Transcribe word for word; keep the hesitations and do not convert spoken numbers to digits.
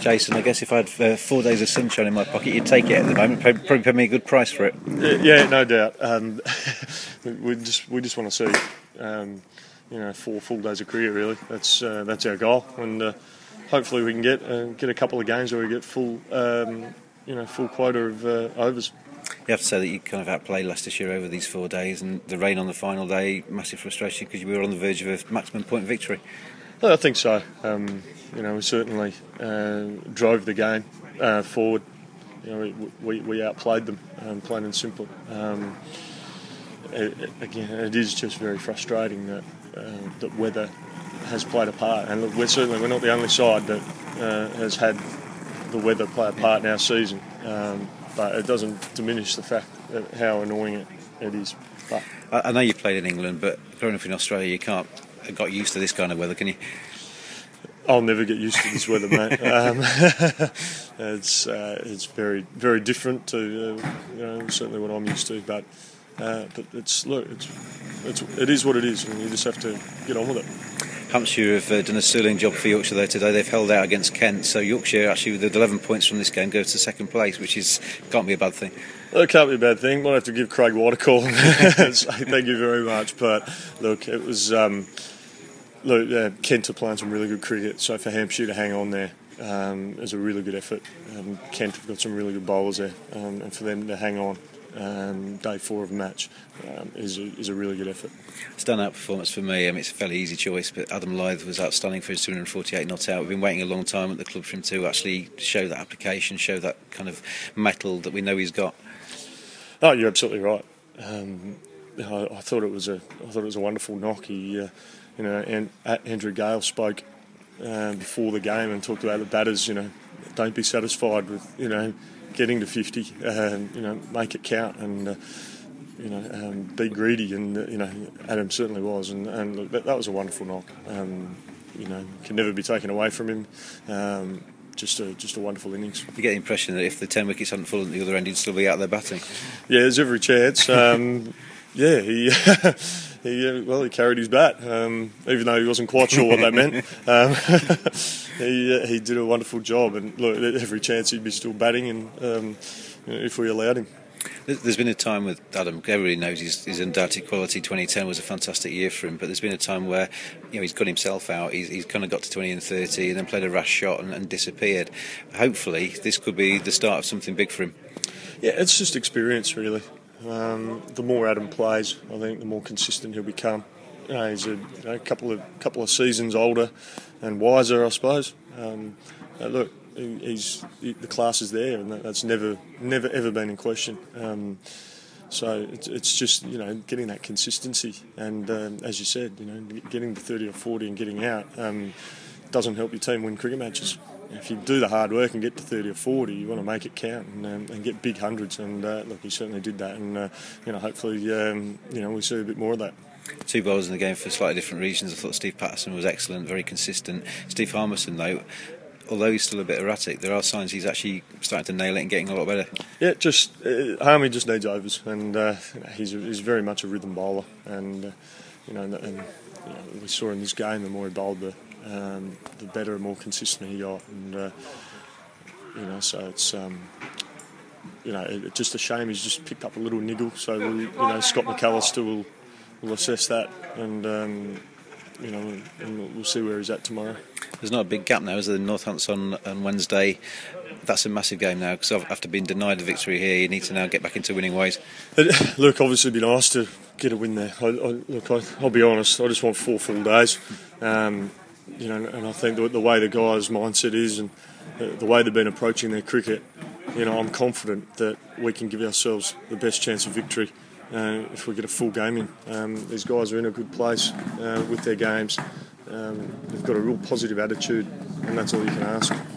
Jason, I guess if I had uh, four days of sunshine in my pocket, you'd take it at the moment. Probably, probably pay me a good price for it. Yeah, no doubt. Um, we just we just want to see, um, you know, four full days of cricket. Really, that's uh, that's our goal, and uh, hopefully we can get uh, get a couple of games where we get full, um, you know, full quota of uh, overs. You have to say that you kind of outplayed Leicestershire over these four days, and the rain on the final day, massive frustration because you were on the verge of a maximum point victory. I think so. Um, you know, we certainly uh, drove the game uh, forward. You know, we, we, we outplayed them, um, plain and simple. Um, it, it, again, it is just very frustrating that uh, that weather has played a part. And look, we're certainly we're not the only side that uh, has had the weather play a part in our season. Um, but it doesn't diminish the fact that how annoying it, it is. But I, I know you played in England, but growing up in Australia, you can't got used to this kind of weather, can you? I'll never get used to this weather, mate. Um, it's uh, it's very very different to uh, you know certainly what I'm used to, but uh, but it's look it's it's it is what it is, and you just have to get on with it. Hampshire have uh, done a sterling job for Yorkshire there today. They've held out against Kent, so Yorkshire actually with eleven points from this game goes to second place, which is can't be a bad thing. Well, it can't be a bad thing. Might have to give Craig White a call and say thank you very much. But look, it was. Um, Look, uh, Kent are playing some really good cricket, so for Hampshire to hang on there um, is a really good effort. Um, Kent have got some really good bowlers there, um, and for them to hang on um, day four of a match um, is, a, is a really good effort. Standout performance for me, I mean, it's a fairly easy choice, but Adam Lyth was outstanding for his two hundred forty-eight not out. We've been waiting a long time at the club for him to actually show that application, show that kind of mettle that we know he's got. Oh, you're absolutely right. Um, I, I thought it was a, I thought it was a wonderful knock. He, uh, You know, and Andrew Gale spoke uh, before the game and talked about the batters. You know, don't be satisfied with you know getting to fifty. Um, you know, make it count, and uh, you know, um, be greedy. And uh, you know, Adam certainly was, and, and look, that, that was a wonderful knock. Um, you know, can never be taken away from him. Um, just a just a wonderful innings. You get the impression that if the ten wickets hadn't fallen at the other end, he'd still be out there batting. Yeah, there's every chance. Um, yeah, he. He, uh, well, he carried his bat, um, even though he wasn't quite sure what that meant. Um, he uh, he did a wonderful job, and look, every chance he'd be still batting, and um, you know, if we allowed him. There's been a time with Adam, everybody knows his, his undoubted quality. twenty ten was a fantastic year for him, but there's been a time where you know he's got himself out, he's, he's kind of got to twenty and thirty and then played a rash shot and, and disappeared. Hopefully this could be the start of something big for him. Yeah, it's just experience really. Um, the more Adam plays, I think the more consistent he'll become. You know, he's a you know, couple of couple of seasons older and wiser, I suppose. Um, uh, look, he, he's he, the class is there, and that, that's never never ever been in question. Um, so it's, it's just you know getting that consistency, and um, as you said, you know getting to thirty or forty and getting out um, doesn't help your team win cricket matches. If you do the hard work and get to thirty or forty, you want to make it count and, um, and get big hundreds. And uh, look, he certainly did that. And uh, you know, hopefully, um, you know, we see a bit more of that. Two bowlers in the game for slightly different reasons. I thought Steve Patterson was excellent, very consistent. Steve Harmison, though, although he's still a bit erratic, there are signs he's actually starting to nail it and getting a lot better. Yeah, just uh, Harmy just needs overs, and uh, he's he's very much a rhythm bowler. And uh, you know, and, and you know, we saw in this game, the more he bowled, the Um, the better and more consistent he got, and uh, you know, so it's um, you know, it, it's just a shame he's just picked up a little niggle. So we'll, you know, Scott McAllister will will assess that, and um, you know, and we'll see where he's at tomorrow. There's not a big gap now, is there? Northampton on, on Wednesday. That's a massive game now because after being denied the victory here, you need to now get back into winning ways. It, look, obviously, it'd be nice to get a win there. I, I, look, I, I'll be honest. I just want four full days. Um, You know, and I think the, the way the guys' mindset is, and the, the way they've been approaching their cricket, you know, I'm confident that we can give ourselves the best chance of victory uh, if we get a full game in. Um, these guys are in a good place uh, with their games. Um, they've got a real positive attitude, and that's all you can ask.